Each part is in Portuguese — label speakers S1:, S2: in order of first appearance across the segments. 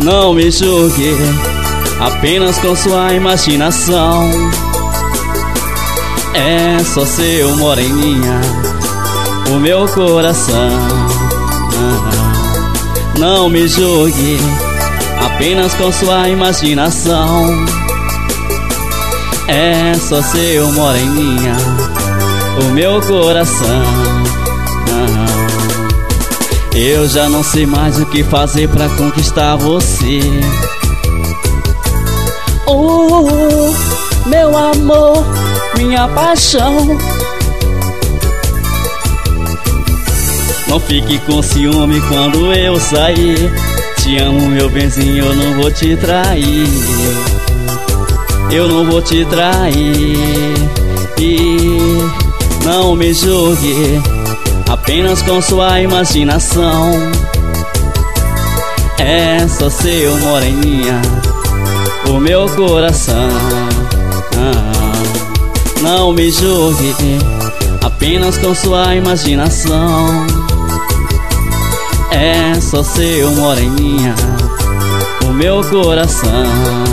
S1: Não me julgue apenas com sua imaginação. É só seu moreninha o meu coração. Não me julgue apenas com sua imaginação. É só seu moreninha o meu coração. Eu já não sei mais o que fazer pra conquistar você. Meu amor, minha paixão. Não fique com ciúme quando eu sair. Te amo, meu benzinho, eu não vou te trair. Eu não vou te trair. E não me julgue apenas com sua imaginação. É só seu moreninha o meu coração. Não me julgue apenas com sua imaginação. É só seu moreninha o meu coração.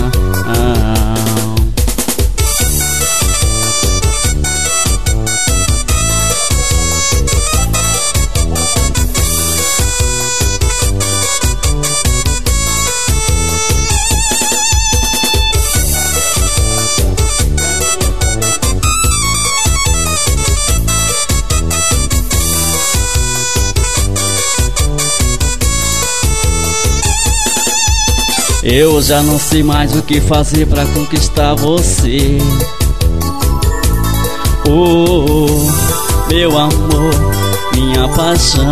S1: Eu já não sei mais o que fazer pra conquistar você. Meu amor, minha paixão.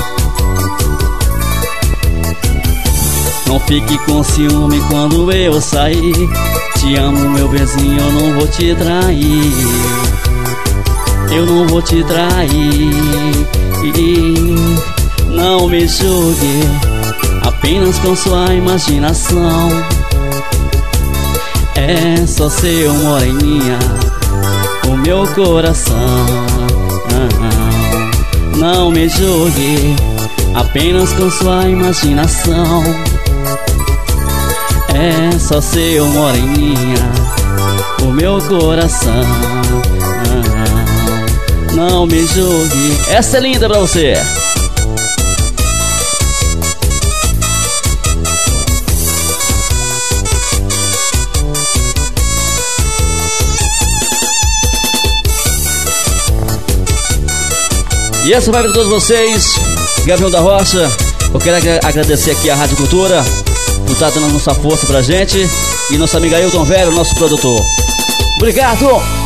S1: Não fique com ciúme quando eu sair. Te amo, meu benzinho, eu não vou te trair. Eu não vou te trair. Não me julgue apenas com sua imaginação. É só seu moreninha o meu coração. Não me julgue apenas com sua imaginação. É só seu moreninha o meu coração. Não me julgue. Essa é linda pra você. E essa vai para todos vocês, Gavião da Rocha. Eu quero agradecer aqui a Rádio Cultura por estar dando nossa força pra gente. E nosso amigo Ailton Velho, nosso produtor. Obrigado!